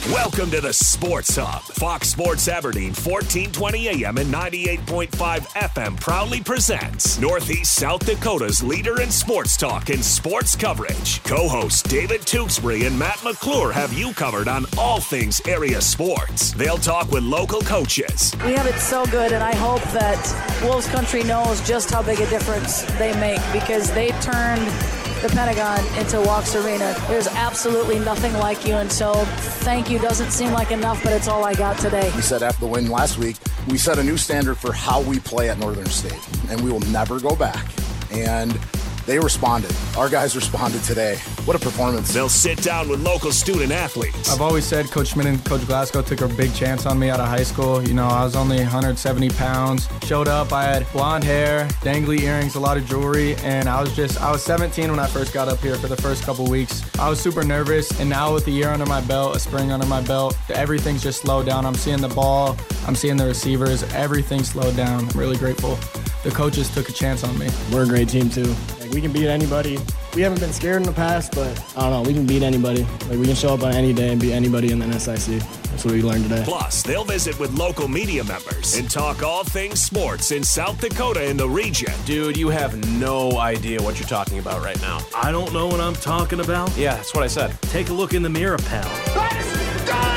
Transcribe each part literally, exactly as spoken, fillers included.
Welcome to the Sports Hub. Fox Sports Aberdeen, fourteen twenty A M and ninety-eight point five F M proudly presents Northeast South Dakota's leader in sports talk and sports coverage. Co-hosts David Tewksbury and Matt McClure have you covered on all things area sports. They'll talk with local coaches. We have it so good, and I hope that Wolves Country knows just how big a difference they make, because they turned the Pentagon into Walks Arena. There's absolutely nothing like you, and so thank you doesn't seem like enough, but it's all I got today. We said after the win last week, we set a new standard for how we play at Northern State, and we will never go back. And they responded. Our guys responded today. What a performance. They'll sit down with local student athletes. I've always said Coach Schmidt and Coach Glasgow took a big chance on me out of high school. You know, I was only one hundred seventy pounds. Showed up, I had blonde hair, dangly earrings, a lot of jewelry, and I was just, I was seventeen when I first got up here for the first couple weeks. I was super nervous, and now with a year under my belt, a spring under my belt, everything's just slowed down. I'm seeing the ball, I'm seeing the receivers, everything's slowed down. I'm really grateful. The coaches took a chance on me. We're a great team too. Like, we can beat anybody. We haven't been scared in the past, but I don't know, we can beat anybody. Like, we can show up on any day and beat anybody in the N S I C. That's what we learned today. Plus, they'll visit with local media members and talk all things sports in South Dakota and the region. Dude, you have no idea what you're talking about right now. I don't know what I'm talking about? Yeah, that's what I said. Take a look in the mirror, pal. Let's go!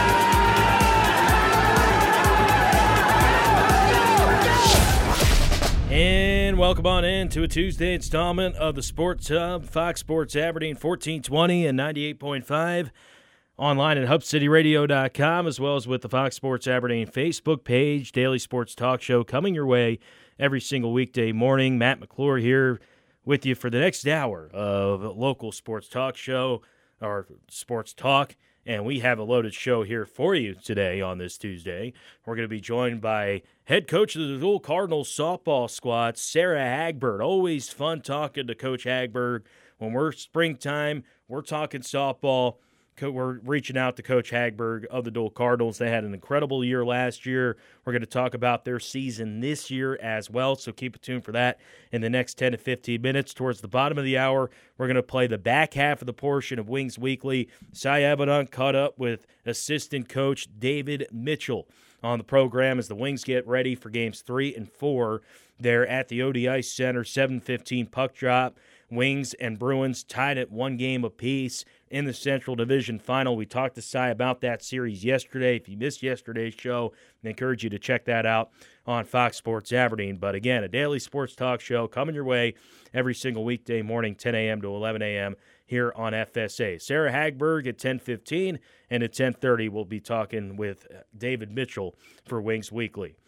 And welcome on in to a Tuesday installment of the Sports Hub, Fox Sports Aberdeen, fourteen twenty and ninety-eight point five, online at hub city radio dot com, as well as with the Fox Sports Aberdeen Facebook page, daily sports talk show coming your way every single weekday morning. Matt McClure here with you for the next hour of local sports talk show, or sports talk. And we have a loaded show here for you today on this Tuesday. We're going to be joined by head coach of the Dual Cardinals softball squad, Sarah Hagberg. Always fun talking to Coach Hagberg. When we're springtime, we're talking softball. We're reaching out to Coach Hagberg of the Dual Cardinals. They had an incredible year last year. We're going to talk about their season this year as well, so keep it tuned for that in the next ten to fifteen minutes. Towards the bottom of the hour, we're going to play the back half of the portion of Wings Weekly. Cy Abaddon caught up with assistant coach David Mitchell on the program as the Wings get ready for games three and four. They're at the O D Ice Center, seven fifteen puck drop. Wings and Bruins tied at one game apiece in the Central Division Final. We talked to Cy about that series yesterday. If you missed yesterday's show, I encourage you to check that out on Fox Sports Aberdeen. But again, a daily sports talk show coming your way every single weekday morning, ten a.m. to eleven a.m. here on F S A. Sarah Hagberg at ten fifteen, and at ten thirty we'll be talking with David Mitchell for Wings Weekly.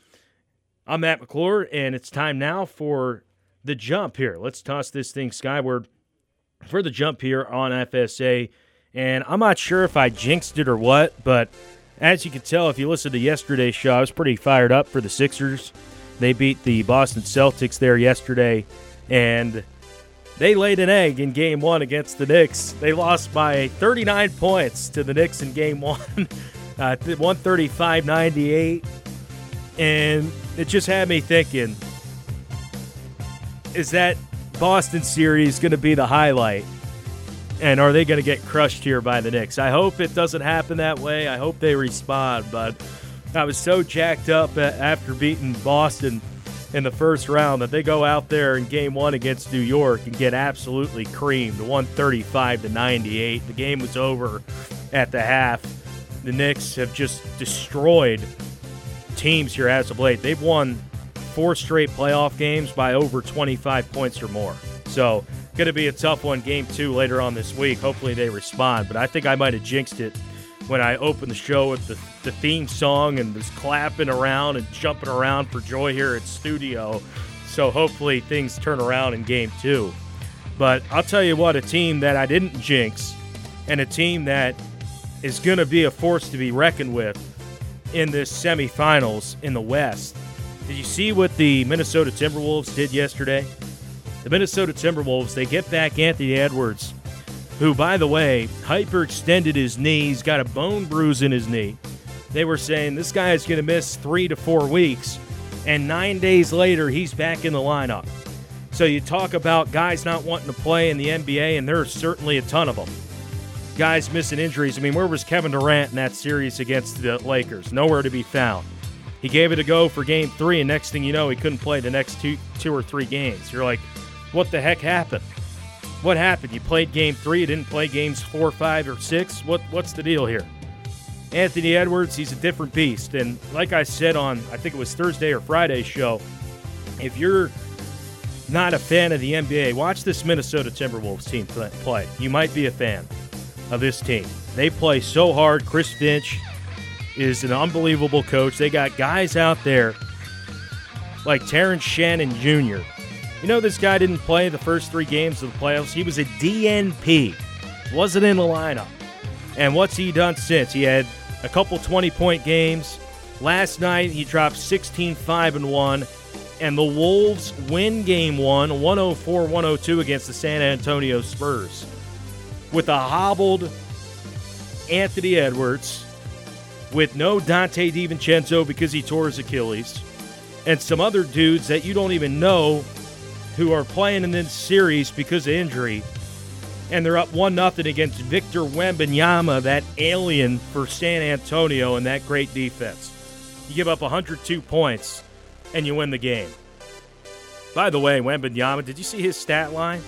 I'm Matt McClure, and it's time now for the jump here. Let's toss this thing skyward for the jump here on F S A. And I'm not sure if I jinxed it or what, but as you can tell, if you listen to yesterday's show, I was pretty fired up for the Sixers. They beat the Boston Celtics there yesterday, and they laid an egg in game one against the Knicks. They lost by thirty-nine points to the Knicks in game one, uh, one thirty-five ninety-eight. And it just had me thinking, is that Boston series going to be the highlight? And are they going to get crushed here by the Knicks? I hope it doesn't happen that way. I hope they respond. But I was so jacked up after beating Boston in the first round that they go out there in game one against New York and get absolutely creamed, one thirty-five to ninety-eight. The game was over at the half. The Knicks have just destroyed teams here as of late. They've won four straight playoff games by over twenty-five points or more. So, going to be a tough one, game two later on this week. Hopefully they respond. But I think I might have jinxed it when I opened the show with the, the theme song and was clapping around and jumping around for joy here at studio. So hopefully things turn around in game two. But I'll tell you what, a team that I didn't jinx and a team that is going to be a force to be reckoned with in this semifinals in the West. Did you see what the Minnesota Timberwolves did yesterday? The Minnesota Timberwolves, they get back Anthony Edwards, who, by the way, hyperextended his knee. He's got a bone bruise in his knee. They were saying this guy is going to miss three to four weeks, and nine days later, he's back in the lineup. So you talk about guys not wanting to play in the N B A, and there are certainly a ton of them. guys missing injuries. I mean, where was Kevin Durant in that series against the Lakers? Nowhere to be found. He gave it a go for game three, and next thing you know, he couldn't play the next two, two or three games. You're like, what the heck happened? What happened? You played game three, you didn't play games four, five, or six? What What's the deal here? Anthony Edwards, he's a different beast. And like I said on, I think it was Thursday or Friday's show, if you're not a fan of the N B A, watch this Minnesota Timberwolves team play. You might be a fan of this team. They play so hard. Chris Finch is an unbelievable coach. They got guys out there like Terrence Shannon Junior You know, this guy didn't play the first three games of the playoffs. He was a D N P. Wasn't in the lineup. And what's he done since? He had a couple twenty-point games. Last night, he dropped sixteen, five, and one. And the Wolves win game one, one oh four one oh two against the San Antonio Spurs. With a hobbled Anthony Edwards, with no Dante DiVincenzo because he tore his Achilles, and some other dudes that you don't even know who are playing in this series because of injury, and they're up one nothing against Victor Wembanyama, that alien for San Antonio, and that great defense. You give up one hundred two points, and you win the game. By the way, Wembanyama, did you see his stat line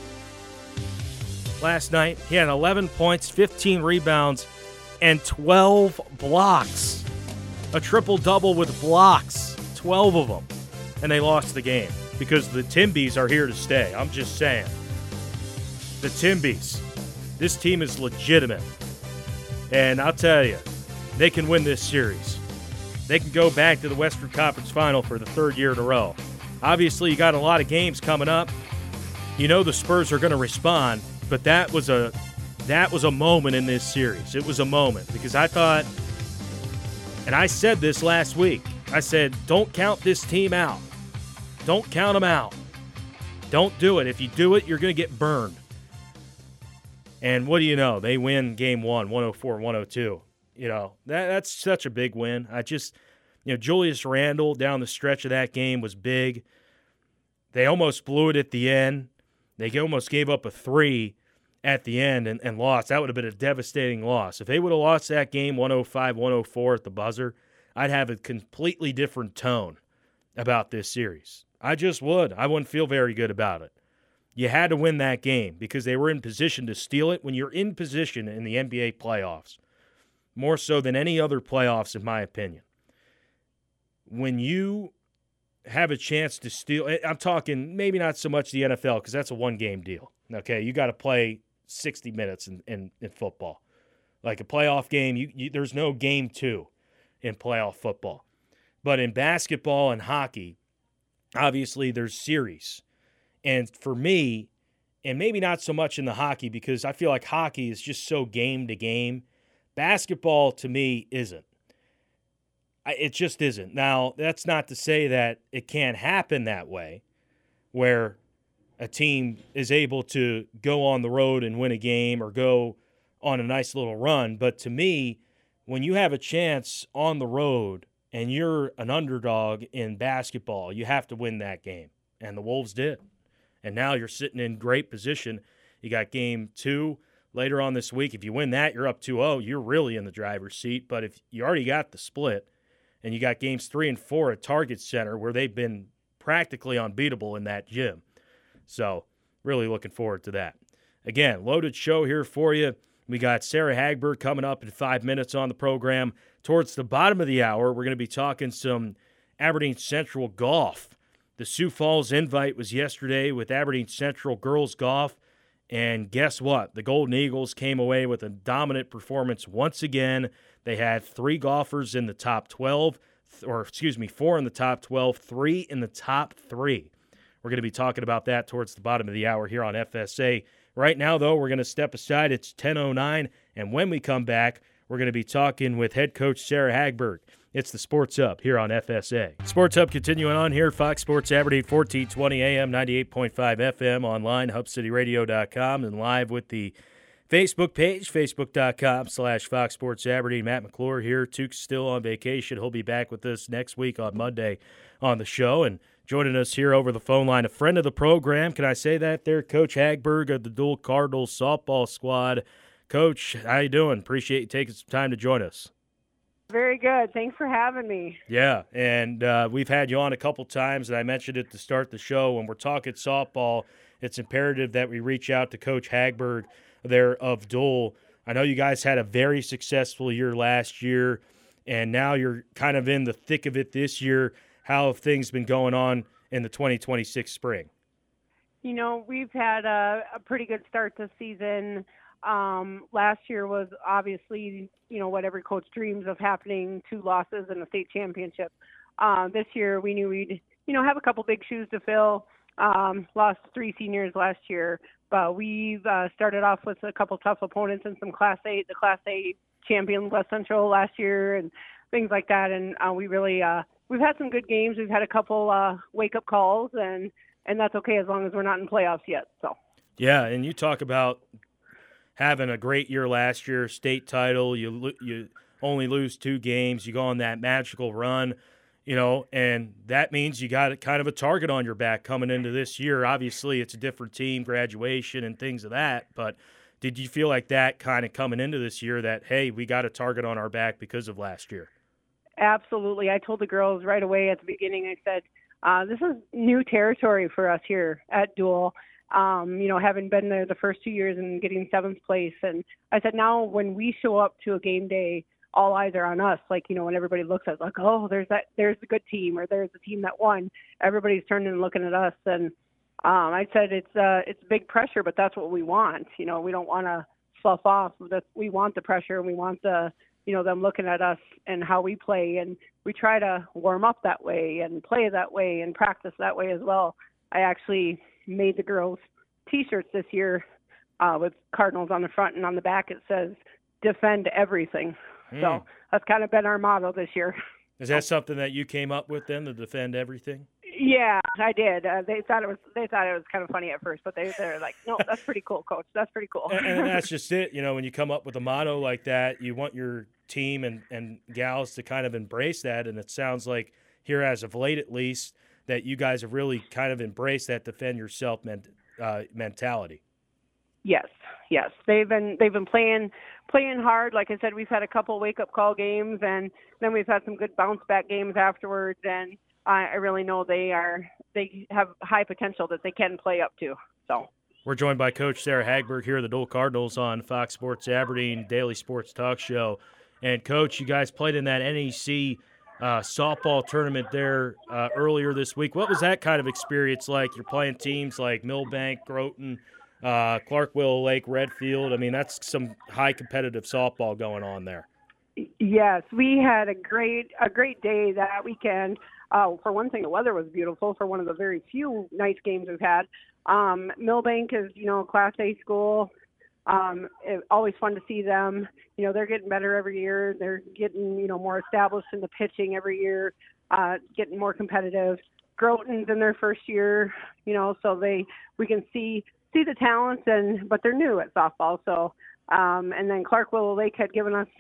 last night? He had eleven points, fifteen rebounds, and twelve blocks. A triple-double with blocks, twelve of them. And they lost the game because the Timbies are here to stay. I'm just saying. The Timbies. This team is legitimate. And I'll tell you, they can win this series. They can go back to the Western Conference Final for the third year in a row. Obviously, you got a lot of games coming up. You know the Spurs are going to respond, but that was a that was a moment in this series. It was a moment because I thought, and I said this last week, I said, don't count this team out. Don't count them out. Don't do it. If you do it, you're going to get burned. And what do you know? They win game one, one oh four one oh two. You know, that that's such a big win. I just, you know, Julius Randle down the stretch of that game was big. They almost blew it at the end. They almost gave up a three at the end and, and lost. That would have been a devastating loss. If they would have lost that game one oh five one oh four at the buzzer, I'd have a completely different tone about this series. I just would. I wouldn't feel very good about it. You had to win that game because they were in position to steal it. When you're in position in the N B A playoffs, more so than any other playoffs, in my opinion, when you have a chance to steal, I'm talking maybe not so much the N F L because that's a one-game deal. Okay, you got to play sixty minutes in, in, in football. Like a playoff game, you, you, there's no game two in playoff football. But in basketball and hockey, obviously there's series. And for me, and maybe not so much in the hockey because I feel like hockey is just so game to game. Basketball, to me, isn't. It just isn't. Now, that's not to say that it can't happen that way, where a team is able to go on the road and win a game or go on a nice little run. But to me, when you have a chance on the road and you're an underdog in basketball, you have to win that game. And the Wolves did. And now you're sitting in great position. You got game two later on this week. If you win that, you're up two oh. You're really in the driver's seat. But if you already got the split and you got games three and four at Target Center where they've been practically unbeatable in that gym. So really looking forward to that. Again, loaded show here for you. We got Sarah Hagberg coming up in five minutes on the program. Towards the bottom of the hour, we're going to be talking some Aberdeen Central golf. The Sioux Falls invite was yesterday with Aberdeen Central girls golf. And guess what? The Golden Eagles came away with a dominant performance once again. They had three golfers in the top twelve, or excuse me, four in the top twelve, three in the top three. We're going to be talking about that towards the bottom of the hour here on F S A. Right now, though, we're going to step aside. It's ten oh nine, and when we come back, we're going to be talking with head coach Sarah Hagberg. It's the Sports Hub here on F S A. Sports Hub continuing on here, Fox Sports Aberdeen, fourteen twenty A M, ninety-eight point five F M, online, hub city radio dot com, and live with the Facebook page, facebook dot com slash Fox Sports Aberdeen. Matt McClure here. Tuke's still on vacation. He'll be back with us next week on Monday on the show. And joining us here over the phone line, a friend of the program. Can I say that there? Coach Hagberg of the Dual Cardinals softball squad. Coach, how you doing? Appreciate you taking some time to join us. Very good. Thanks for having me. Yeah, and uh, we've had you on a couple times, and I mentioned it to start the show. When we're talking softball, it's imperative that we reach out to Coach Hagberg there of Dole. I know you guys had a very successful year last year, and now you're kind of in the thick of it this year. How have things been going on in the twenty twenty-six spring? You know, we've had a, a pretty good start this season. Um, last year was obviously, you know, what every coach dreams of, happening, two losses in the state championship. Uh, this year we knew we'd, you know, have a couple big shoes to fill. Um, lost three seniors last year, but we've uh, started off with a couple tough opponents in some Class A, the Class A champion West Central last year and things like that. And uh, we really, uh, we've had some good games. We've had a couple uh, wake-up calls, and, and that's okay as long as we're not in playoffs yet. So. Yeah, and you talk about having a great year last year, state title, you you only lose two games, you go on that magical run, you know, and that means you got kind of a target on your back coming into this year. Obviously, it's a different team, graduation and things of that, but did you feel like that kind of coming into this year that, hey, we got a target on our back because of last year? Absolutely. I told the girls right away at the beginning, I said, uh, this is new territory for us here at Dual. Um, you know, having been there the first two years and getting seventh place. And I said, now when we show up to a game day, all eyes are on us. Like, you know, when everybody looks at us, like, oh, there's that, there's the good team, or there's the team that won. Everybody's turning and looking at us. And um, I said, it's uh, it's big pressure, but that's what we want. You know, we don't want to fluff off. We want the pressure, and we want the, you know, them looking at us and how we play. And we try to warm up that way and play that way and practice that way as well. I actually made the girls T-shirts this year uh, with Cardinals on the front, and on the back it says defend everything. Mm. So that's kind of been our motto this year. Is that something that you came up with then, to defend everything? Yeah, I did. Uh, they thought it was they thought it was kind of funny at first, but they they're like, no, that's pretty cool, Coach. That's pretty cool. and, and that's just it. You know, when you come up with a motto like that, you want your team and, and gals to kind of embrace that, and it sounds like here, as of late at least, that you guys have really kind of embraced that defend yourself ment- uh, mentality. Yes, yes, they've been they've been playing playing hard. Like I said, we've had a couple wake up call games, and then we've had some good bounce back games afterwards. And I, I really know they are they have high potential that they can play up to. So we're joined by Coach Sarah Hagberg here, the Dole Cardinals, on Fox Sports Aberdeen Daily Sports Talk Show. And Coach, you guys played in that N E C Uh, softball tournament there uh, earlier this week. What was that kind of experience like? You're playing teams like Millbank, Groton, uh, Clark Willow Lake, Redfield. I mean, that's some high competitive softball going on there. Yes, we had a great a great day that weekend. Uh, for one thing, the weather was beautiful for one of the very few nice games we've had. Um, Millbank is, you know, a Class A school. Um, it, always fun to see them. You know, they're getting better every year. They're getting, you know, more established in the pitching every year, uh, getting more competitive. Groton's in their first year, you know, so they we can see see the talents, and but they're new at softball. So, um, and then Clark Willow Lake had given us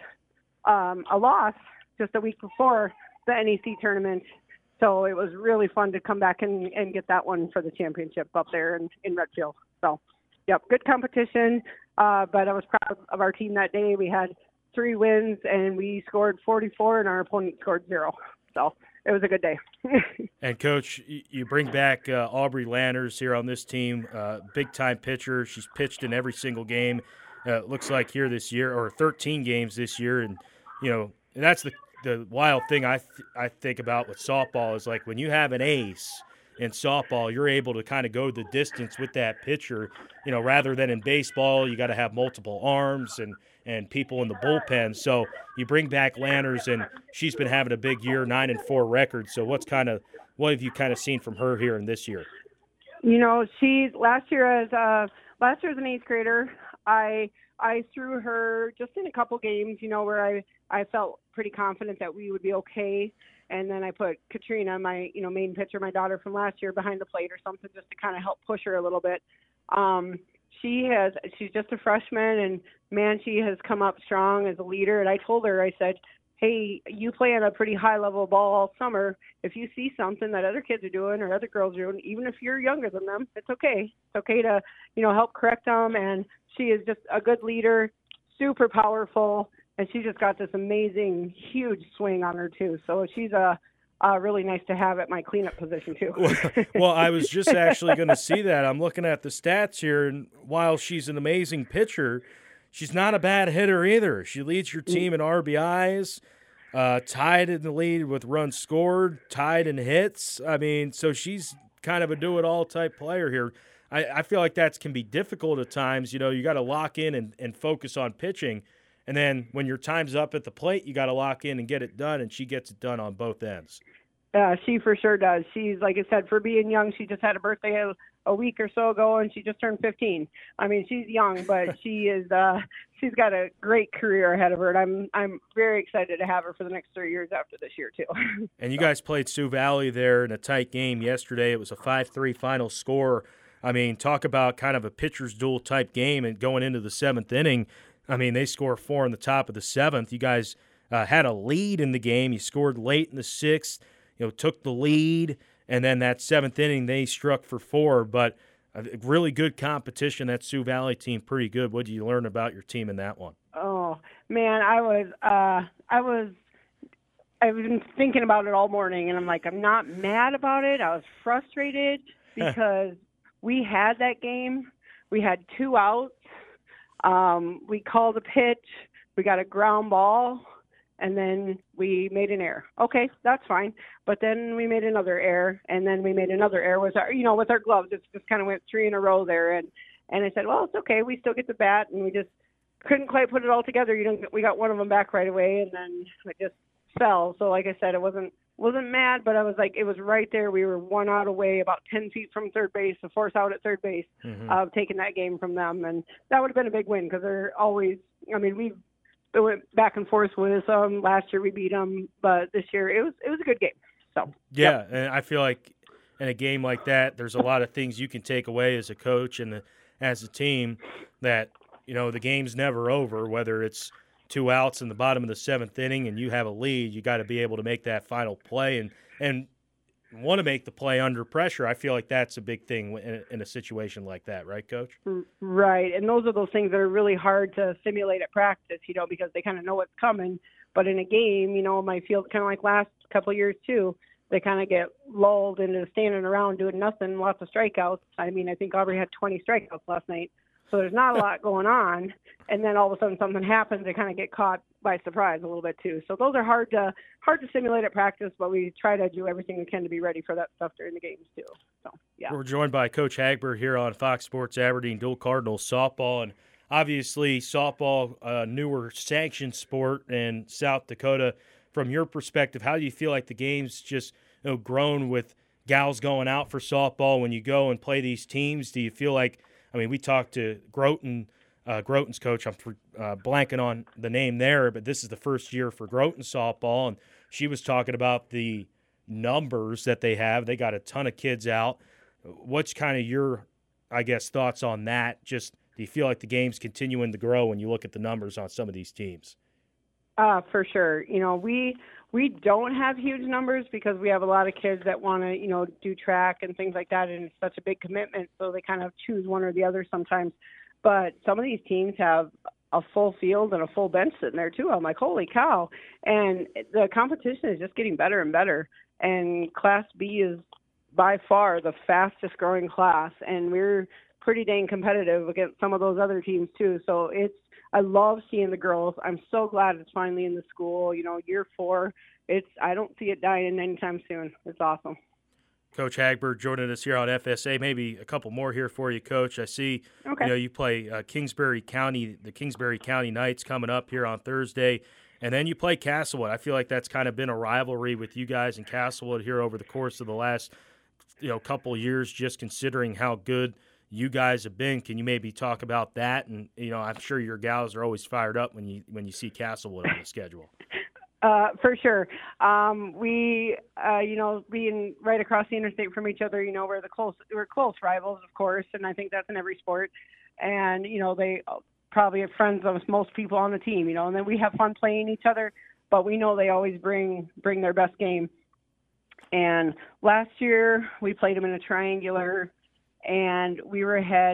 um, a loss just a week before the N E C tournament. So it was really fun to come back and, and get that one for the championship up there in, in Redfield. So, yep, good competition. Uh, but I was proud of our team that day. We had three wins, and we scored forty-four, and our opponent scored zero. So it was a good day. And, Coach, you bring back uh, Aubrey Landers here on this team, uh, big-time pitcher. She's pitched in every single game, uh, it looks like, here this year, or thirteen games this year. And, you know, and that's the, the wild thing I, th- I think about with softball is, like, when you have an ace – in softball, you're able to kind of go the distance with that pitcher, you know, rather than in baseball, you got to have multiple arms and, and people in the bullpen. So you bring back Landers, and she's been having a big year, nine and four record. So what's kind of, what have you kind of seen from her here in this year? You know, she last year as uh, last year as an eighth grader, I I threw her just in a couple games, you know, where I, I felt pretty confident that we would be okay. And then I put Katrina, my, you know, main pitcher, my daughter from last year, behind the plate or something, just to kind of help push her a little bit. Um, she has, she's just a freshman, and man, she has come up strong as a leader. And I told her, I said, hey, you play on a pretty high level ball all summer. If you see something that other kids are doing or other girls are doing, even if you're younger than them, it's okay. It's okay to, you know, help correct them. And she is just a good leader. super powerful, and she just got this amazing, huge swing on her too. So she's a uh, really nice to have at my cleanup position too. well, well, I was just actually going to see that. I'm looking at the stats here, and while she's an amazing pitcher, she's not a bad hitter either. She leads your team in R B Is, uh, tied in the lead with runs scored, tied in hits. I mean, so she's kind of a do-it-all type player here. I, I feel like that can be difficult at times. You know, you got to lock in and, and focus on pitching. And then when your time's up at the plate, you got to lock in and get it done, and she gets it done on both ends. Uh, she for sure does. She's, like I said, for being young, she just had a birthday a, a week or so ago, and she just turned fifteen. I mean, she's young, but she is. Uh, she's got a great career ahead of her, and I'm I'm very excited to have her for the next three years after this year too. And you guys played Sioux Valley there in a tight game yesterday. It was a five three final score. I mean, talk about kind of a pitcher's duel type game, and going into the seventh inning, I mean, they score four in the top of the seventh. You guys uh, had a lead in the game. You scored late in the sixth. You know, took the lead, and then that seventh inning they struck for four. But a really good competition. That Sioux Valley team, pretty good. What did you learn about your team in that one? Oh man, I was, uh, I was, I've been thinking about it all morning, and I'm like, I'm not mad about it. I was frustrated because we had that game. We had two outs. Um, we called a pitch. We got a ground ball. And then we made an error. Okay, that's fine. But then we made another error, and then we made another error with our, you know, with our gloves. It just kind of went three in a row there, and and I said, well, it's okay. We still get the bat, and we just couldn't quite put it all together. You don't. We got one of them back right away, and then it just fell. So like I said, it wasn't wasn't mad, but I was like, it was right there. We were one out away, about ten feet from third base, a force out at third base, mm-hmm. of taking that game from them, and that would have been a big win because they're always. I mean, we've. It went back and forth with them. Last year we beat them, but this year it was it was a good game. So yeah, yep. And I feel like in a game like that, there's a lot of things you can take away as a coach and as a team. That you know the game's never over. Whether it's two outs in the bottom of the seventh inning and you have a lead, you got to be able to make that final play and and want to make the play under pressure. I feel like that's a big thing in, in a situation like that, right, Coach? Right, and those are those things that are really hard to simulate at practice, you know, because they kind of know what's coming. But in a game, you know, my field kind of like last couple of years too, they kind of get lulled into standing around doing nothing, lots of strikeouts. I mean, I think Aubrey had twenty strikeouts last night, so there's not a lot going on. And then all of a sudden something happens, they kind of get caught by surprise a little bit too. So those are hard to hard to simulate at practice, but we try to do everything we can to be ready for that stuff during the games too. So yeah. We're joined by Coach Hagbert here on Fox Sports Aberdeen Dual Cardinals softball, and obviously softball, a newer sanctioned sport in South Dakota. From your perspective, how do you feel like the game's just you know grown with gals going out for softball when you go and play these teams? Do you feel like, I mean, we talked to Groton. Uh, Groton's coach, I'm uh, blanking on the name there, but this is the first year for Groton softball, and she was talking about the numbers that they have. They got a ton of kids out. What's kind of your, I guess, thoughts on that? Just do you feel like the game's continuing to grow when you look at the numbers on some of these teams? Uh, for sure. You know, we we don't have huge numbers because we have a lot of kids that want to, you know, do track and things like that, and it's such a big commitment, so they kind of choose one or the other sometimes. But some of these teams have a full field and a full bench sitting there, too. I'm like, holy cow. And the competition is just getting better and better. And Class B is by far the fastest growing class. And we're pretty dang competitive against some of those other teams, too. So it's I love seeing the girls. I'm so glad it's finally in the school. You know, year four, it's I don't see it dying anytime soon. It's awesome. Coach Hagbert joining us here on F S A. Maybe a couple more here for you, Coach. I see okay. you know you play uh, Kingsbury County, the Kingsbury County Knights coming up here on Thursday, and then you play Castlewood. I feel like that's kind of been a rivalry with you guys and Castlewood here over the course of the last you know couple years. Just considering how good you guys have been, can you maybe talk about that? And you know, I'm sure your gals are always fired up when you when you see Castlewood on the schedule. Uh, for sure. Um, we, uh, you know, being right across the interstate from each other, you know, we're the close, we're close rivals, of course, and I think that's in every sport. And, you know, they probably have friends of most people on the team, you know, and then we have fun playing each other, but we know they always bring, bring their best game. And last year we played them in a triangular and we were ahead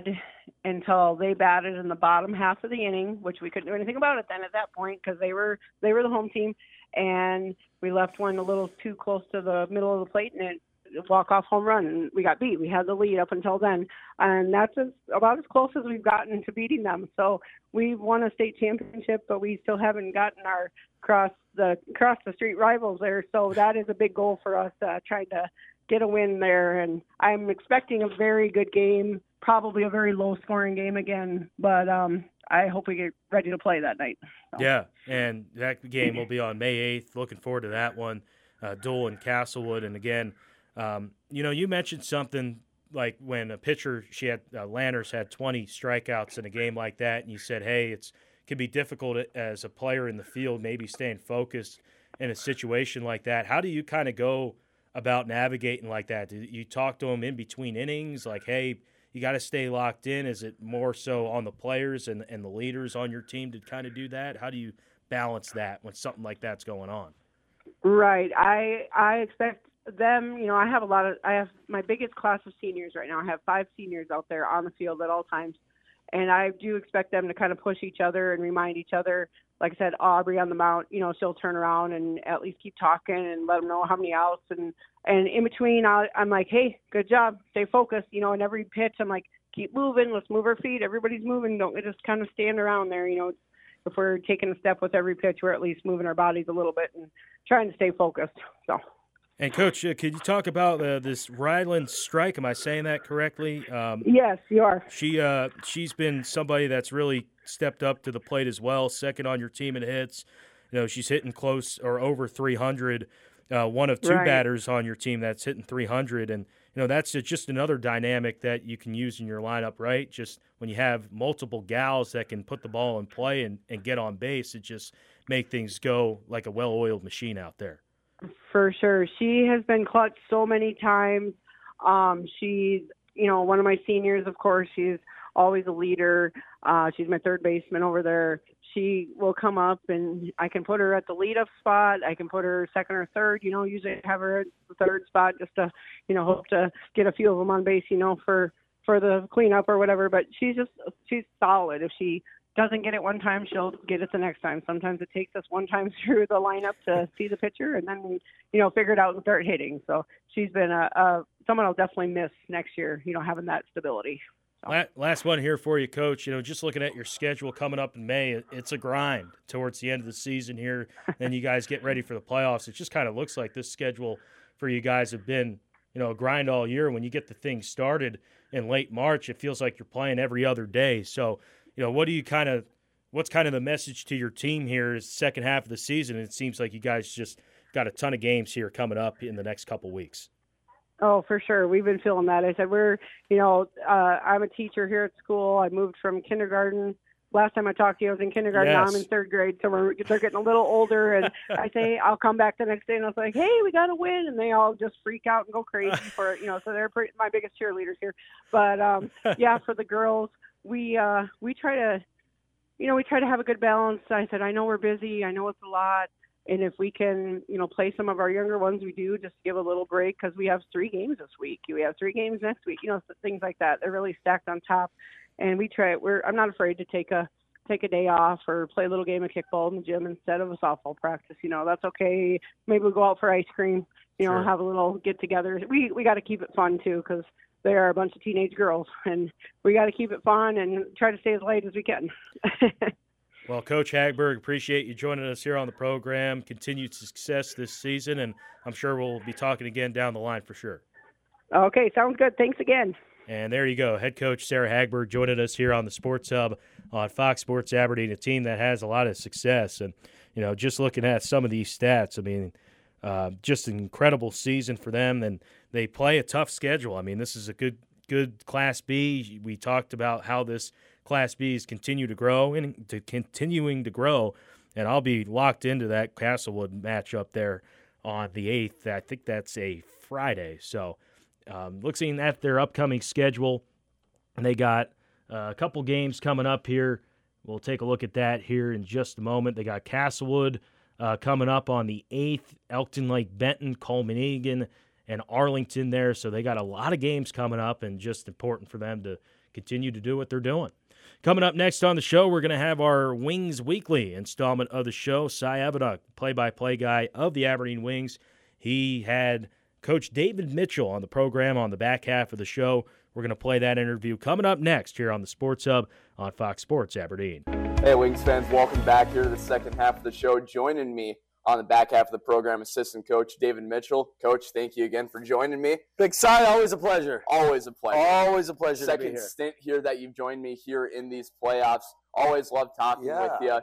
until they batted in the bottom half of the inning, which we couldn't do anything about it then at that point because they were they were the home team, and we left one a little too close to the middle of the plate, and it walk-off home run, and we got beat. We had the lead up until then, and that's as, about as close as we've gotten to beating them. So we've won a state championship, but we still haven't gotten our cross the cross the street rivals there. So that is a big goal for us, uh, trying to get a win there. And I'm expecting a very good game, probably a very low-scoring game again, but um, I hope we get ready to play that night. So. Yeah, and that game will be on May eighth. Looking forward to that one, uh, Dole and Castlewood. And again, Um, you know, you mentioned something like when a pitcher, she had uh, Landers had twenty strikeouts in a game like that, and you said, hey, it's can be difficult as a player in the field, maybe staying focused in a situation like that. How do you kind of go about navigating like that? Do you talk to them in between innings, like, hey, you got to stay locked in? Is it more so on the players and, and the leaders on your team to kind of do that? How do you balance that when something like that's going on? Right. I I expect them, you know, I have a lot of, I have my biggest class of seniors right now. I have five seniors out there on the field at all times. And I do expect them to kind of push each other and remind each other. Like I said, Aubrey on the mound, you know, she'll turn around and at least keep talking and let them know how many outs. And, and in between, I'll, I'm like, hey, good job. Stay focused. You know, in every pitch, I'm like, keep moving. Let's move our feet. Everybody's moving. Don't just kind of stand around there. You know, if we're taking a step with every pitch, we're at least moving our bodies a little bit and trying to stay focused. So. And, Coach, uh, could you talk about uh, this Ryland Strike? Am I saying that correctly? Um, yes, you are. She, uh, she's been somebody that's really stepped up to the plate as well, second on your team in hits. You know, she's hitting close or over three hundred, uh, one of two right. batters on your team that's hitting three hundred. And, you know, that's just another dynamic that you can use in your lineup, right? Just when you have multiple gals that can put the ball in play and, and get on base, it just make things go like a well-oiled machine out there. For sure. She has been clutch so many times. Um, she's, you know, one of my seniors, of course. She's always a leader. Uh, she's my third baseman over there. She will come up, and I can put her at the leadoff spot. I can put her second or third, you know, usually have her at the third spot just to, you know, hope to get a few of them on base, you know, for, for the cleanup or whatever. But she's just, she's solid. If she doesn't get it one time, she'll get it the next time. Sometimes it takes us one time through the lineup to see the pitcher, and then we, you know, figure it out and start hitting. So she's been a, a someone I'll definitely miss next year, you know, having that stability. So. Last one here for you, Coach. You know, just looking at your schedule coming up in May, it's a grind towards the end of the season here. Then you guys get ready for the playoffs. It just kind of looks like this schedule for you guys have been, you know, a grind all year. When you get the thing started in late March, it feels like you're playing every other day. So, you know, what do you kind of, what's kind of the message to your team here is the second half of the season? It seems like you guys just got a ton of games here coming up in the next couple weeks. Oh, for sure. We've been feeling that. I said, we're, you know, uh, I'm a teacher here at school. I moved from kindergarten. Last time I talked to you, I was in kindergarten. Yes. Now I'm in third grade. So we're, they're getting a little older. And I say, I'll come back the next day and I was like, hey, we got to win. And they all just freak out and go crazy for it. You know, so they're pretty, my biggest cheerleaders here. But, um, yeah, for the girls, we, uh, we try to, you know, we try to have a good balance. I said, I know we're busy. I know it's a lot. And if we can, you know, play some of our younger ones, we do just give a little break because we have three games this week. We have three games next week, you know, things like that. They're really stacked on top. And we try, we're, I'm not afraid to take a, take a day off or play a little game of kickball in the gym instead of a softball practice. You know, that's okay. Maybe we'll go out for ice cream, you know, Sure. have a little get together. We, we got to keep it fun too, because they are a bunch of teenage girls and we got to keep it fun and try to stay as late as we can. Well, Coach Hagberg, appreciate you joining us here on the program. Continued success this season, and I'm sure we'll be talking again down the line for sure. Okay, sounds good. Thanks again. And there you go. Head coach Sarah Hagberg joining us here on the Sports Hub on Fox Sports Aberdeen, a team that has a lot of success. And, you know, just looking at some of these stats, I mean, uh, just an incredible season for them. And they play a tough schedule. I mean, this is a good, good Class B. We talked about how this Class B's continue to grow and to continuing to grow, and I'll be locked into that Castlewood matchup there on the eighth. I think that's a Friday. So um, looking at their upcoming schedule, they got uh, a couple games coming up here. We'll take a look at that here in just a moment. They got Castlewood uh, coming up on the eighth, Elkton Lake Benton, Coleman Egan, and Arlington there. So they got a lot of games coming up, and just important for them to continue to do what they're doing. Coming up next on the show, we're going to have our Wings Weekly installment of the show. Cy Aveduk, play-by-play guy of the Aberdeen Wings. He had Coach David Mitchell on the program on the back half of the show. We're going to play that interview coming up next here on the Sports Hub on Fox Sports Aberdeen. Hey, Wings fans, welcome back here to the second half of the show. Joining me on the back half of the program, assistant coach David Mitchell. Coach, thank you again for joining me. Big Cy, always a pleasure. Always a pleasure. Always a pleasure Second to be here. stint here that you've joined me here in these playoffs. Always love talking Yeah. with you.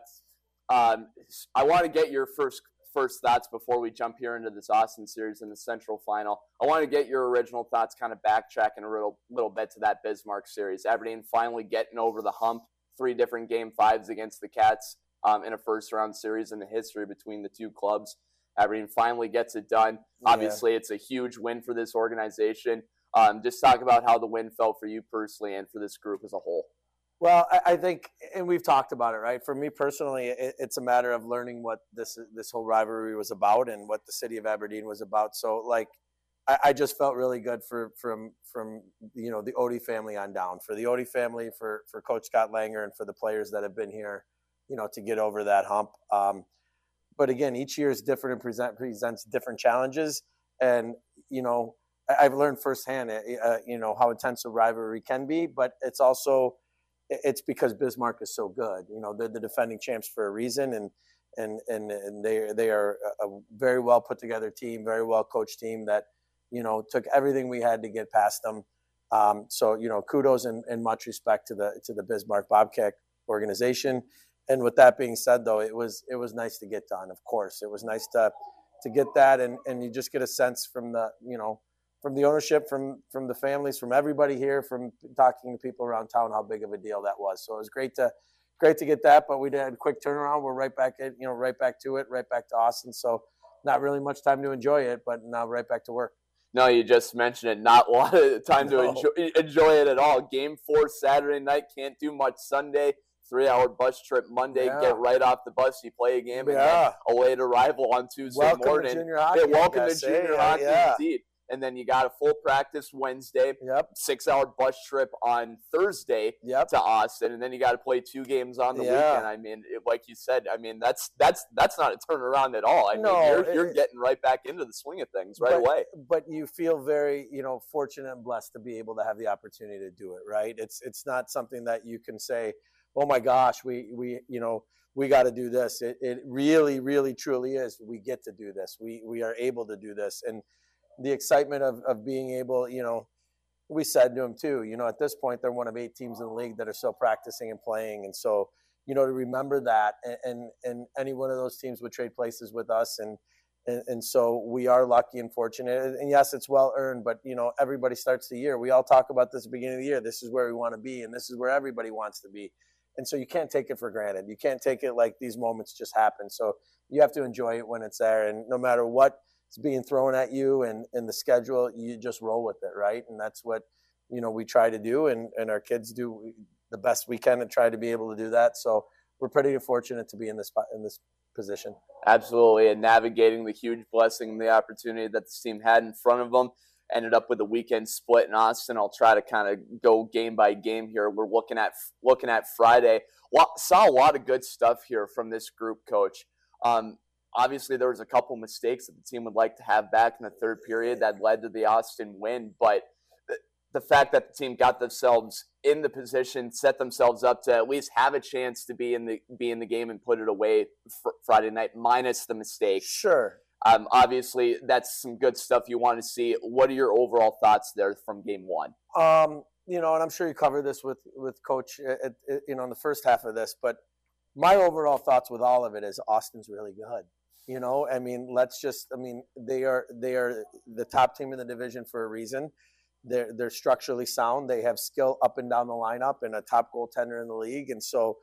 Um, I want to get your first first thoughts before we jump here into this Austin series in the Central Final. I want to get your original thoughts, kind of backtracking a little, little bit to that Bismarck series. Aberdeen finally getting over the hump, three different game fives against the Cats um, in a first-round series in the history between the two clubs. Aberdeen finally gets it done. Yeah. Obviously, it's a huge win for this organization. Um, just talk about how the win felt for you personally and for this group as a whole. Well, I, I think, and we've talked about it, right? For me personally, it, it's a matter of learning what this this whole rivalry was about and what the city of Aberdeen was about. So, like, I, I just felt really good for from from you know the Odie family on down, for the Odie family, for for Coach Scott Langer, and for the players that have been here, you know, to get over that hump. Um, but again, each year is different and present presents different challenges, and you know, I, I've learned firsthand, uh, you know, how intense a rivalry can be, but it's also it's because Bismarck is so good. You know, they're the defending champs for a reason, and and and, and they they are a very well put together team, very well coached team that, you know, took everything we had to get past them. Um, so, you know, kudos and, and much respect to the to the Bismarck Bobcat organization. And with that being said, though, it was it was nice to get done. Of course, it was nice to to get that, and and you just get a sense from the you know. from the ownership, from from the families, from everybody here, from talking to people around town, how big of a deal that was. So it was great to great to get that, but we did a quick turnaround. We're right back at, you know, right back to it, right back to Austin. So not really much time to enjoy it, but now right back to work. No, you just mentioned it. Not a lot of time to No. enjoy, enjoy it at all. Game four Saturday night. Can't do much Sunday. Three-hour bus trip Monday. Yeah. Get right off the bus. You play a game and Yeah. then away to rival on Tuesday Welcome morning. to junior hockey. Yeah, I welcome gotta to say. junior Yeah, hockey, yeah. indeed. And then you got a full practice Wednesday. Yep. Six-hour bus trip on Thursday Yep. to Austin, and then you got to play two games on the Yeah. weekend. I mean, it, like you said, I mean that's that's that's not a turnaround at all. I No, mean, you're, it- you're getting right back into the swing of things right but, away. But you feel very, you know, fortunate and blessed to be able to have the opportunity to do it, right? It's it's not something that you can say, oh my gosh, we we you know we got to do this. It it really really truly is. We get to do this. We we are able to do this, and the excitement of of being able, you know, we said to them too, you know, at this point they're one of eight teams in the league that are still practicing and playing, and so, you know, to remember that, and and, and any one of those teams would trade places with us, and. And, and so we are lucky and fortunate. And yes, it's well earned, but, you know, everybody starts the year. We all talk about this at the beginning of the year. This is where we want to be, and this is where everybody wants to be. And so you can't take it for granted. You can't take it like these moments just happen. So you have to enjoy it when it's there. And no matter what is being thrown at you and, and the schedule, you just roll with it, right? And that's what, you know, we try to do, and, and our kids do the best we can to try to be able to do that. So we're pretty fortunate to be in this in this position. Absolutely, and navigating the huge blessing and the opportunity that this team had in front of them. Ended up with a weekend split in Austin. I'll try to kind of go game by game here. We're looking at looking at Friday. Well, saw a lot of good stuff here from this group, Coach. Um, obviously, there was a couple mistakes that the team would like to have back in the third period that led to the Austin win, but the, the fact that the team got themselves in the position, set themselves up to at least have a chance to be in the be in the game and put it away fr- Friday night, minus the mistakes. Sure. Um, obviously, that's some good stuff you want to see. What are your overall thoughts there from game one? Um, you know, and I'm sure you covered this with with Coach, at, at, you know, in the first half of this. But my overall thoughts with all of it is Austin's really good. You know, I mean, let's just, I mean, they are they are the top team in the division for a reason. They're they're structurally sound. They have skill up and down the lineup, and a top goaltender in the league. And so,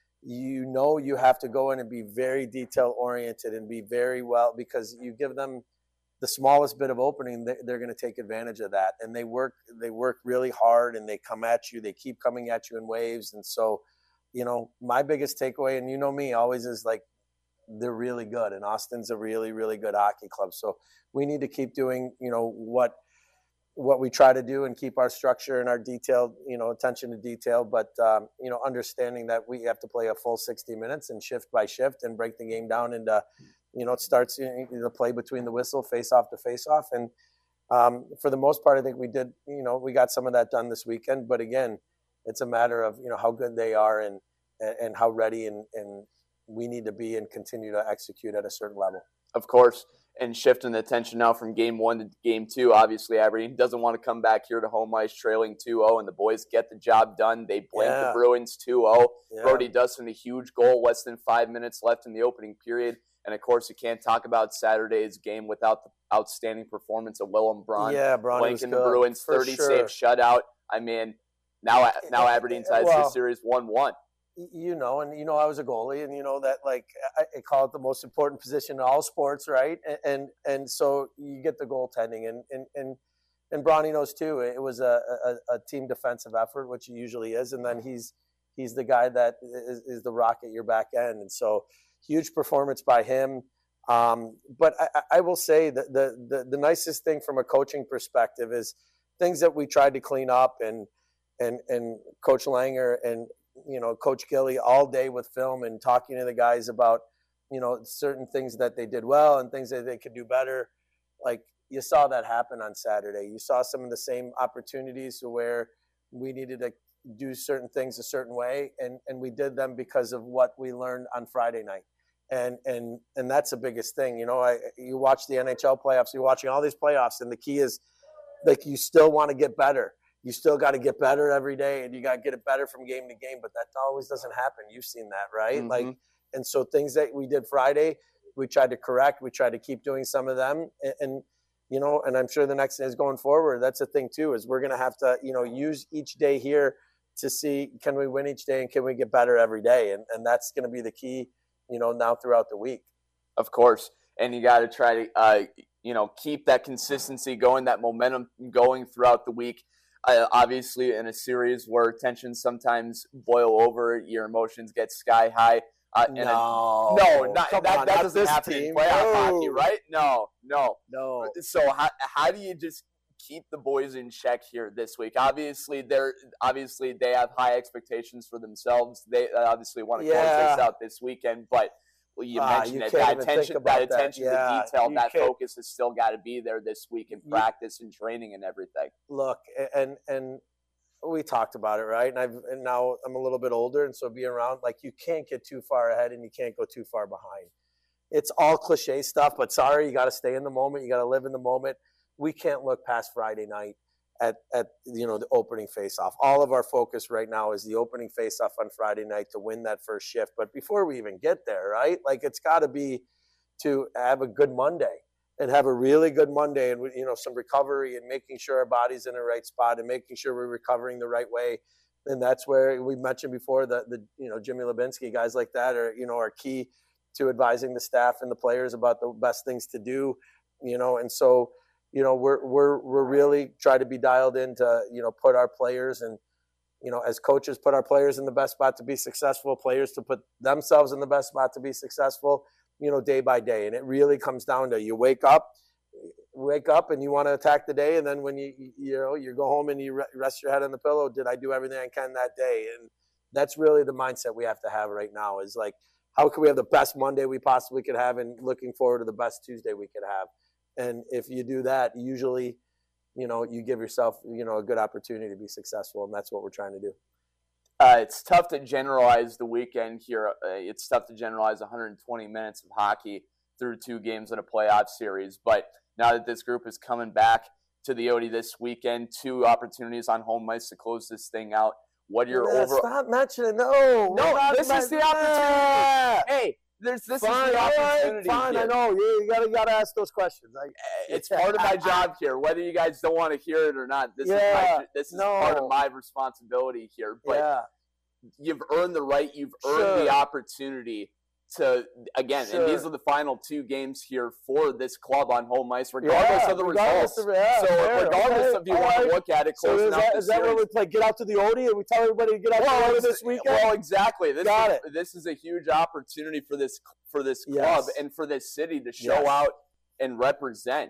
you know, you have to go in and be very detail oriented and be very well, because you give them the smallest bit of opening, they're going to take advantage of that. And they work they work really hard, and they come at you. They keep coming at you in waves. And so, you know, my biggest takeaway, and you know me, always is like, they're really good. And Austin's a really, really good hockey club. So we need to keep doing, you know, what what we try to do and keep our structure and our detail, you know, attention to detail, but, um, you know, understanding that we have to play a full sixty minutes and shift by shift and break the game down into, you know, it starts in the play between the whistle, face off to face off. And um, for the most part, I think we did, you know, we got some of that done this weekend, but again, it's a matter of, you know, how good they are and, and how ready and, and we need to be and continue to execute at a certain level. Of course. And shifting the attention now from game one to game two, obviously Aberdeen doesn't want to come back here to home ice trailing two oh, and the boys get the job done. They blank yeah. the Bruins two oh. Yeah. Brody Dustin, a huge goal, less than five minutes left in the opening period. And, of course, you can't talk about Saturday's game without the outstanding performance of Willem Braun. Yeah, Braun was blanking good. the Bruins, thirty-save sure. shutout. I mean, now now Aberdeen ties well, the series one one. You know, and you know I was a goalie, and you know that like I, I call it the most important position in all sports, right? And and, and so you get the goaltending, and and and and Bronny knows too. It was a, a, a team defensive effort, which he usually is, and then he's he's the guy that is, is the rock at your back end, and so huge performance by him. Um, but I, I will say that the, the the nicest thing from a coaching perspective is things that we tried to clean up, and and and Coach Langer and you know, Coach Gilly all day with film and talking to the guys about, you know, certain things that they did well and things that they could do better. Like you saw that happen on Saturday. You saw some of the same opportunities where we needed to do certain things a certain way, and, and we did them because of what we learned on Friday night. And and and that's the biggest thing. You know, I you watch the N H L playoffs, you're watching all these playoffs, and the key is like you still want to get better. You still got to get better every day, and you got to get it better from game to game, but that always doesn't happen. You've seen that, right? Mm-hmm. Like, and so things that we did Friday, we tried to correct. We tried to keep doing some of them, and, and you know, and I'm sure the next is going forward. That's the thing too, is we're going to have to, you know, use each day here to see, can we win each day and can we get better every day? And and that's going to be the key, you know, now throughout the week. Of course. And you got to try to, uh, you know, keep that consistency going, that momentum going throughout the week. Uh, obviously, in a series where tensions sometimes boil over, your emotions get sky high. Uh, and no, a, no, not, that, on, that doesn't happen team. in playoff no. hockey, right? No, no, no. So how how do you just keep the boys in check here this week? Obviously, they're obviously they have high expectations for themselves. They obviously want to yeah. close this out this weekend, but. Well, you ah, mentioned you it. That attention, that, that attention yeah, to detail, that can't. focus has still got to be there this week in practice and training and everything. Look, and and we talked about it, right? And I've and now I'm a little bit older, and so being around, like you can't get too far ahead and you can't go too far behind. It's all cliche stuff, but sorry, you got to stay in the moment. You got to live in the moment. We can't look past Friday night at at you know the opening faceoff. All of our focus right now is the opening faceoff on Friday night to win that first shift. But before we even get there, right? Like it's got to be to have a good Monday and have a really good Monday, and you know some recovery and making sure our body's in the right spot and making sure we're recovering the right way. And that's where we mentioned before that the you know Jimmy Lubinsky, guys like that are you know are key to advising the staff and the players about the best things to do. You know, and so. You know, we're we're we're really trying to be dialed in to, you know, put our players and, you know, as coaches, put our players in the best spot to be successful, players to put themselves in the best spot to be successful, you know, day by day. And it really comes down to you wake up, wake up and you want to attack the day. And then when you, you know, you go home and you rest your head on the pillow, did I do everything I can that day? And that's really the mindset we have to have right now is like, how can we have the best Monday we possibly could have and looking forward to the best Tuesday we could have? And if you do that, usually, you know, you give yourself, you know, a good opportunity to be successful. And that's what we're trying to do. Uh, it's tough to generalize the weekend here. Uh, it's tough to generalize one hundred twenty minutes of hockey through two games in a playoff series. But now that this group is coming back to the O D this weekend, two opportunities on home ice to close this thing out. What are your yeah, overall? Stop mentioning no. No, this is the opportunity. Hey. There's, this fine, is the opportunity. Fine, here. I know. You, you gotta gotta ask those questions. I, it's part of my job here, whether you guys don't want to hear it or not. This yeah, is my, this is no. part of my responsibility here. But yeah. you've earned the right. You've earned sure. the opportunity to again. Sure. And these are the final two games here for this club on home ice, regardless yeah, of the regardless results. Of, yeah, so fair, regardless okay, of you all want right. to look at it, so closing is out that, the is that series. where we play? Get out to the O D and we tell everybody to get out well, to the O D this weekend. Well, exactly. This Got is, it. This is a huge opportunity for this for this club yes. and for this city to show yes. out and represent.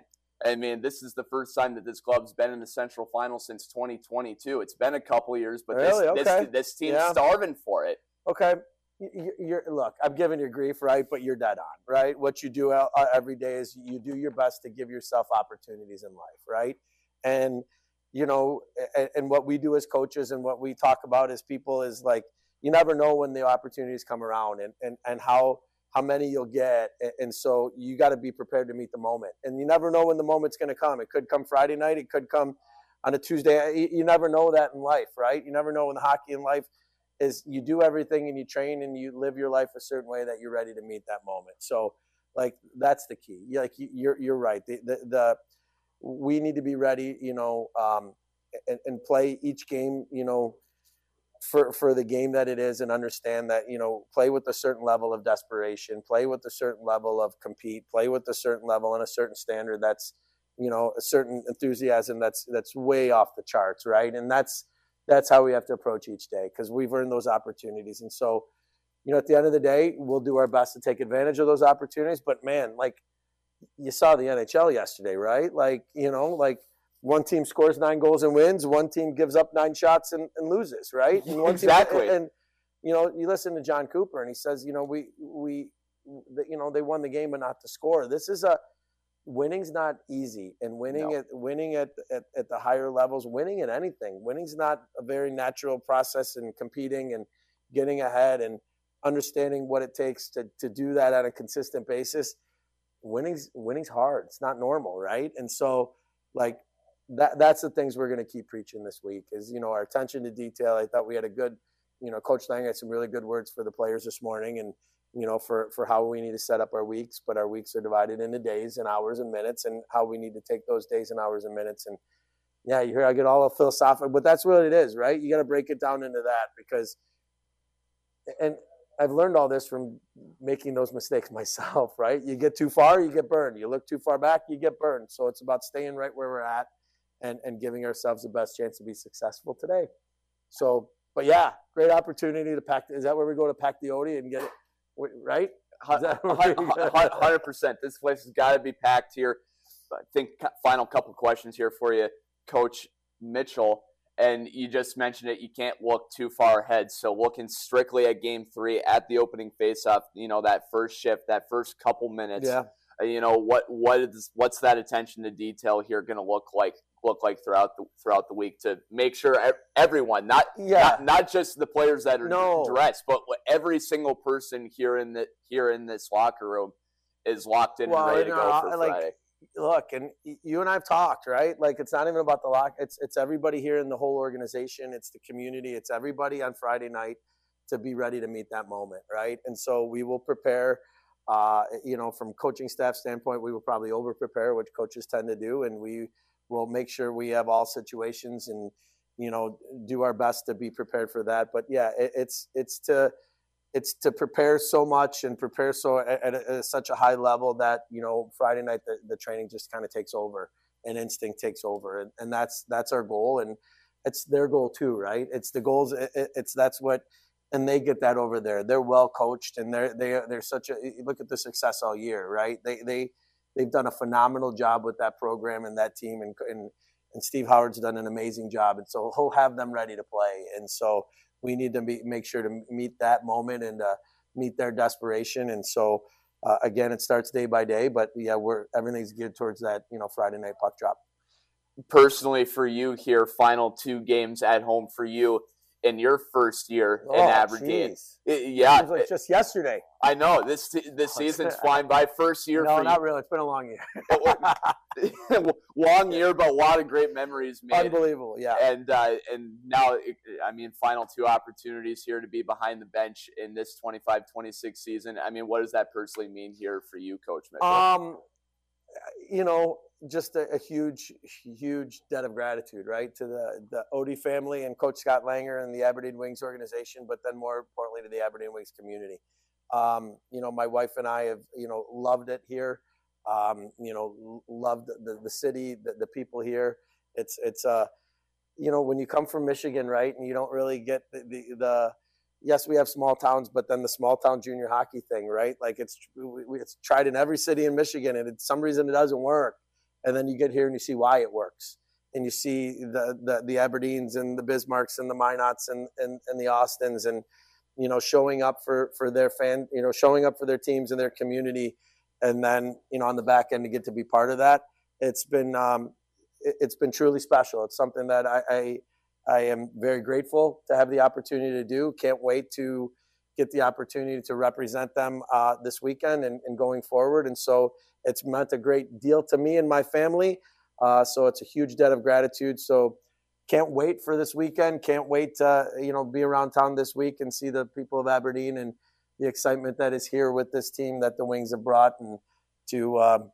I mean, this is the first time that this club's been in the Central Final since twenty twenty-two. It's been a couple years, but really? this, okay. this this team's yeah. starving for it. Okay. You're, look, I'm giving you grief, right? But you're dead on, right? What you do every day is you do your best to give yourself opportunities in life, right? And, you know, and, and what we do as coaches and what we talk about as people is like, you never know when the opportunities come around and, and, and how, how many you'll get. And so you got to be prepared to meet the moment. And you never know when the moment's going to come. It could come Friday night. It could come on a Tuesday. You never know that in life, right? You never know in the hockey in life. Is you do everything and you train and you live your life a certain way that you're ready to meet that moment. So, like that's the key. Like you're you're right. The the, the we need to be ready, you know, um, and, and play each game, you know, for for the game that it is, and understand that you know play with a certain level of desperation, play with a certain level of compete, play with a certain level and a certain standard that's you know a certain enthusiasm that's that's way off the charts, right? And that's That's how we have to approach each day because we've earned those opportunities. And so, you know, at the end of the day, we'll do our best to take advantage of those opportunities. But, man, like you saw the N H L yesterday, right? Like, you know, like one team scores nine goals and wins. One team gives up nine shots and, and loses, right? And one exactly. Team, and, and, you know, you listen to John Cooper and he says, you know, we, we, you know, they won the game but not to score. This is a – winning's not easy, and winning no. at winning at, at, at the higher levels, winning at anything, winning's not a very natural process in competing and getting ahead and understanding what it takes to, to do that on a consistent basis. Winning's winning's hard. It's not normal, right? And so, like that that's the things we're going to keep preaching this week is, you know, our attention to detail. I thought we had a good, you know, Coach Lang had some really good words for the players this morning and, you know, for, for how we need to set up our weeks, but our weeks are divided into days and hours and minutes and how we need to take those days and hours and minutes. And yeah, you hear I get all philosophical, but that's what it is, right? You got to break it down into that because, and I've learned all this from making those mistakes myself, right? You get too far, you get burned. You look too far back, you get burned. So it's about staying right where we're at and, and giving ourselves the best chance to be successful today. So, but yeah, great opportunity to pack. Is that where we go to pack the Odie and get it? Right? one hundred percent. This place has got to be packed here. I think final couple questions here for you, Coach Mitchell. And you just mentioned it, you can't look too far ahead. So looking strictly at game three at the opening faceoff, you know, that first shift, that first couple minutes. Yeah. You know, what what is what's that attention to detail here going to look like look like throughout the throughout the week to make sure everyone, not yeah. not, not just the players that are no. dressed, but every single person here in the here in this locker room is locked in well, and ready to no, go for like, Friday. Look, and you and I've talked, right? Like it's not even about the lock. It's it's everybody here in the whole organization. It's the community. It's everybody on Friday night to be ready to meet that moment, right? And so we will prepare. Uh, you know, from coaching staff standpoint, we will probably over prepare, which coaches tend to do, and we will make sure we have all situations and, you know, do our best to be prepared for that. But yeah, it, it's it's to it's to prepare so much and prepare so at, at, at such a high level that, you know, Friday night the, the training just kind of takes over and instinct takes over, and, and that's that's our goal, and it's their goal too, right? It's the goals. It, it's that's what. And they get that over there. They're well coached, and they're they they're such a look at the success all year, right? They they they've done a phenomenal job with that program and that team, and and and Steve Howard's done an amazing job, and so he'll have them ready to play. And so we need to be, make sure to meet that moment and uh, meet their desperation. And so uh, again, it starts day by day, but yeah, we're everything's geared towards that, you know, Friday night puck drop. Personally, for you here, final two games at home for you. In your first year oh, in Aberdeen. It, yeah. It was like just yesterday. I know. This this oh, season's flying by. First year no, for not you. really. It's been a long year. Long year, but a lot of great memories made. Unbelievable, yeah. And uh, and now, I mean, final two opportunities here to be behind the bench in this twenty-five twenty-six season. I mean, what does that personally mean here for you, Coach Mitchell? Um, you know, just a, a huge, huge debt of gratitude, right, to the, the Odie family and Coach Scott Langer and the Aberdeen Wings organization, but then more importantly to the Aberdeen Wings community. Um, you know, my wife and I have, you know, loved it here. Um, you know, loved the, the city, the, the people here. It's, it's, uh, you know, when you come from Michigan, right, and you don't really get the, the, the yes, we have small towns, but then the small town junior hockey thing, right? Like it's, it's tried in every city in Michigan, and for some reason it doesn't work. And then you get here and you see why it works. And you see the the, the Aberdeens and the Bismarcks and the Minotts and, and, and the Austins and, you know, showing up for, for their fan, you know, showing up for their teams and their community. And then, you know, on the back end to get to be part of that. It's been um, it, it's been truly special. It's something that I, I I am very grateful to have the opportunity to do. Can't wait to get the opportunity to represent them uh, this weekend and, and going forward. And so it's meant a great deal to me and my family. Uh, so it's a huge debt of gratitude. So can't wait for this weekend. Can't wait to, you know, be around town this week and see the people of Aberdeen and the excitement that is here with this team that the Wings have brought and to um,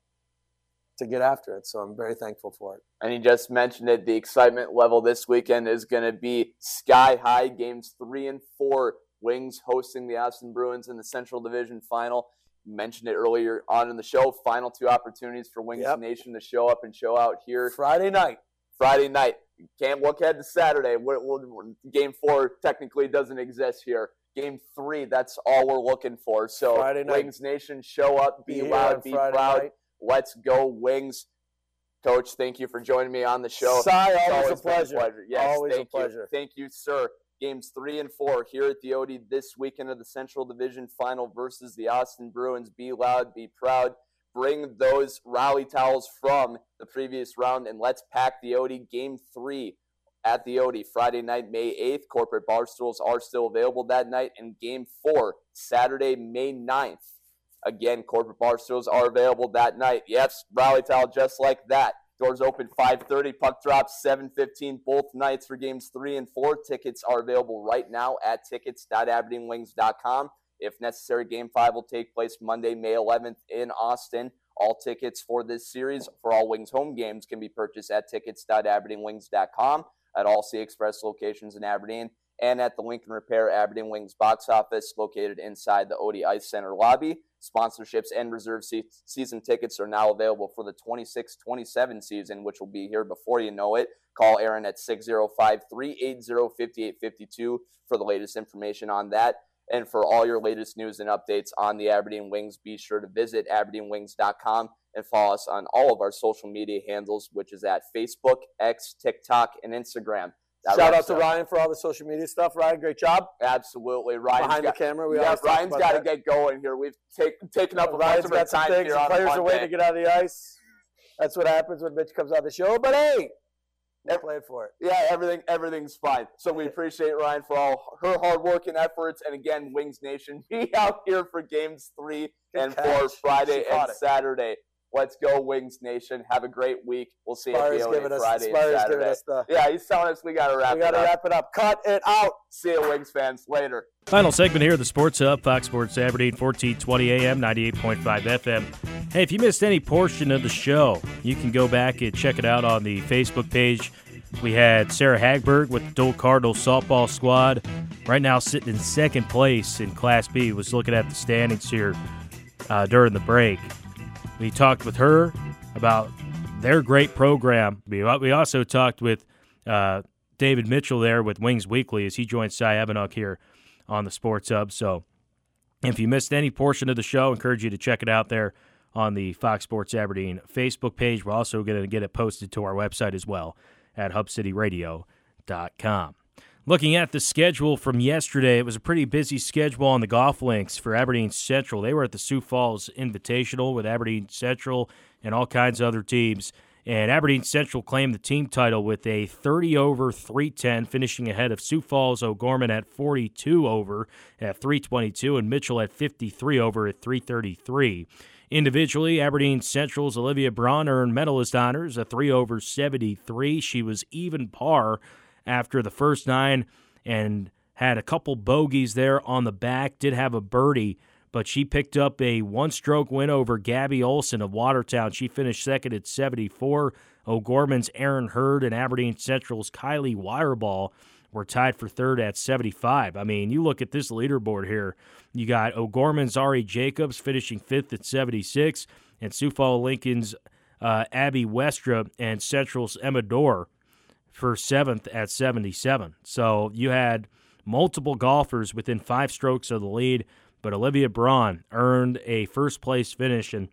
to get after it. So I'm very thankful for it. And he just mentioned it. The excitement level this weekend is going to be sky high. Games three and four. Wings hosting the Austin Bruins in the Central Division Final. You mentioned it earlier on in the show. Final two opportunities for Wings Yep. Nation to show up and show out here. Friday night. Friday night. Can't look ahead to Saturday. We're, we're, game four technically doesn't exist here. Game three, that's all we're looking for. So Friday night. Wings Nation, show up, be, Be here loud, on be Friday proud. night. Let's go Wings. Coach, thank you for joining me on the show. Cy, It's always, always a been pleasure. pleasure. Yes, always thank a pleasure. You. Thank you, sir. Games three and four here at the Odie this weekend of the Central Division Final versus the Austin Bruins. Be loud, be proud. Bring those rally towels from the previous round, and let's pack the Odie. Game three at the Odie, Friday night, May eighth. Corporate bar stools are still available that night. And game four, Saturday, May ninth. Again, corporate bar stools are available that night. Yes, rally towel just like that. Doors open five thirty, puck drops seven fifteen both nights for games three and four. Tickets are available right now at tickets dot aberdeen wings dot com. If necessary, game five will take place Monday, May eleventh in Austin. All tickets for this series for all Wings home games can be purchased at tickets dot aberdeen wings dot com, at all C Express locations in Aberdeen, and at the Lincoln Repair Aberdeen Wings box office located inside the Odie Ice Center lobby. Sponsorships and reserve se- season tickets are now available for the twenty-six twenty-seven season, which will be here before you know it. Call Aaron at six oh five, three eight zero, five eight five two for the latest information on that. And for all your latest news and updates on the Aberdeen Wings, be sure to visit aberdeen wings dot com and follow us on all of our social media handles, which is at Facebook, X, TikTok, and Instagram. That Shout out to up. Ryan for all the social media stuff. Ryan, great job. Absolutely. Ryan's Behind got, the camera, we yeah, always talk Ryan's about got to that. get going here. We've take, taken up a bunch Ryan's of our got some time things. here The on players are waiting Monday. to get on the ice. That's what happens when Mitch comes on the show. But hey, we're playing for it. Yeah, everything, everything's fine. So we appreciate Ryan for all her hard work and efforts. And again, Wings Nation, be out here for games three Good and catch. four, Friday She caught and it. Saturday. Let's go, Wings Nation. Have a great week. We'll see you at Spires the giving Odie us, Friday and Spires giving Saturday. us the. Yeah, he's telling us we got to wrap We got it to up. wrap it up. Cut it out. See you, Wings fans. Later. Final segment here of the Sports Hub, Fox Sports Aberdeen, fourteen twenty A M, ninety-eight point five F M. Hey, if you missed any portion of the show, you can go back and check it out on the Facebook page. We had Sarah Hagberg with the Dole Cardinals softball squad, right now sitting in second place in Class B. Was looking at the standings here uh, during the break. We talked with her about their great program. We we also talked with uh, David Mitchell there with Wings Weekly as he joins Cy Ebenuk here on the Sports Hub. So if you missed any portion of the show, I encourage you to check it out there on the Fox Sports Aberdeen Facebook page. We're also going to get it posted to our website as well at hub city radio dot com. Looking at the schedule from yesterday, it was a pretty busy schedule on the golf links for Aberdeen Central. They were at the Sioux Falls Invitational with Aberdeen Central and all kinds of other teams. And Aberdeen Central claimed the team title with a thirty over three ten, finishing ahead of Sioux Falls O'Gorman at forty-two over at three twenty-two and Mitchell at fifty-three over at three thirty-three. Individually, Aberdeen Central's Olivia Braun earned medalist honors, a three over seventy-three. She was even par after the first nine and had a couple bogeys there on the back, did have a birdie, but she picked up a one-stroke win over Gabby Olson of Watertown. She finished second at seventy-four. O'Gorman's Aaron Hurd and Aberdeen Central's Kylie Wireball were tied for third at seventy-five. I mean, you look at this leaderboard here. You got O'Gorman's Ari Jacobs finishing fifth at seventy-six, and Sioux Falls Lincoln's uh, Abby Westra and Central's Emma Dorr for seventh at seventy-seven. So you had multiple golfers within five strokes of the lead, but Olivia Braun earned a first-place finish and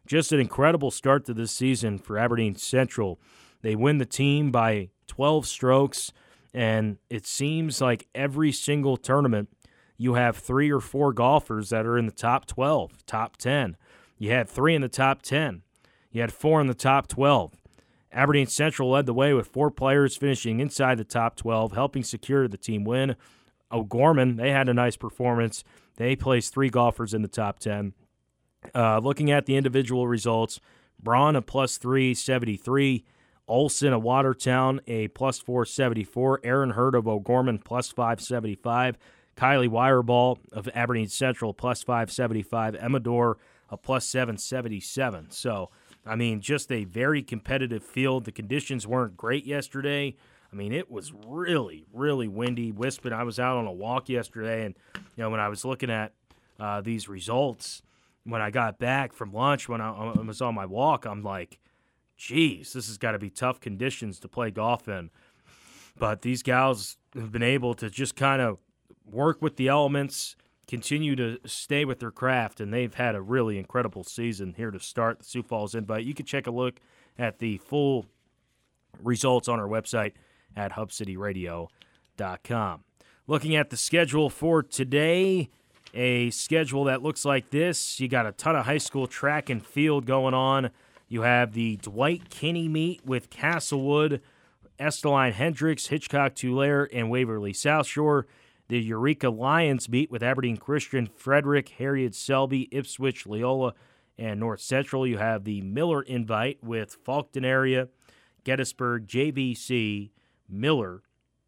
just an incredible start to this season for Aberdeen Central. They win the team by twelve strokes, and it seems like every single tournament you have three or four golfers that are in the top twelve, top ten. You had three in the top ten. You had four in the top twelve. Aberdeen Central led the way with four players finishing inside the top twelve, helping secure the team win. O'Gorman, they had a nice performance. They placed three golfers in the top ten. Uh, looking at the individual results, Braun a plus three seventy-three, Olson of Watertown a plus four seventy-four, Aaron Hurd of O'Gorman plus five seventy-five, Kylie Wireball of Aberdeen Central plus five seventy-five, Emmador a plus seven seventy-seven. So, I mean, just a very competitive field. The conditions weren't great yesterday. I mean, it was really, really windy, wisping. I was out on a walk yesterday, and you know, when I was looking at uh, these results, when I got back from lunch, when I, I was on my walk, I'm like, geez, this has got to be tough conditions to play golf in. But these gals have been able to just kind of work with the elements, continue to stay with their craft, and they've had a really incredible season here to start the Sioux Falls Invite. You can check a look at the full results on our website at hub city radio dot com. Looking at the schedule for today, a schedule that looks like this. You got a ton of high school track and field going on. You have the Dwight Kinney meet with Castlewood, Esteline Hendricks, Hitchcock Tulare, and Waverly South Shore. The Eureka Lions meet with Aberdeen Christian, Frederick, Harriet Selby, Ipswich, Leola, and North Central. You have the Miller Invite with Faulkton area, Gettysburg, J V C, Miller,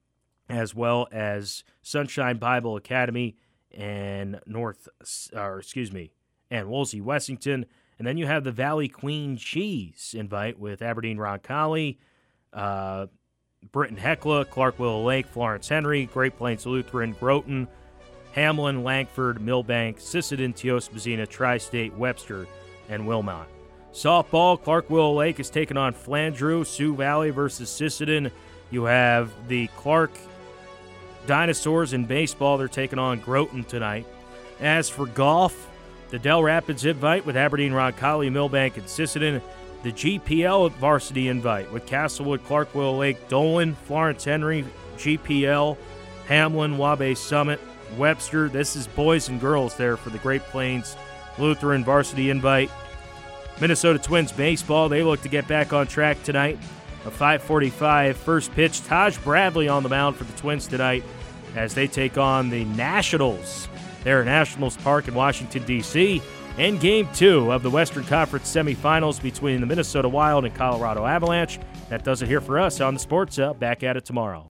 as well as Sunshine Bible Academy and North, or excuse me, and Wolsey Wessington. And then you have the Valley Queen Cheese Invite with Aberdeen Roncalli, uh, Britton Hecla, Clark Willow Lake, Florence Henry, Great Plains Lutheran, Groton, Hamlin, Langford, Millbank, Sisseton, Teosbazina, Tri-State, Webster, and Wilmot. Softball, Clark Willow Lake is taking on Flandreau, Sioux Valley versus Sisseton. You have the Clark Dinosaurs in baseball. They're taking on Groton tonight. As for golf, the Del Rapids Invite with Aberdeen, Roncalli, Millbank, and Sisseton. The G P L Varsity Invite with Castlewood, Clark Willow Lake, Dolan, Florence Henry, G P L, Hamlin, Wabash Summit, Webster. This is boys and girls there for the Great Plains Lutheran Varsity Invite. Minnesota Twins baseball, they look to get back on track tonight. A five forty-five first pitch. Taj Bradley on the mound for the Twins tonight as they take on the Nationals there at Nationals Park in Washington, D C And game two of the Western Conference semifinals between the Minnesota Wild and Colorado Avalanche. That does it here for us on the Sports Hub. Back at it tomorrow.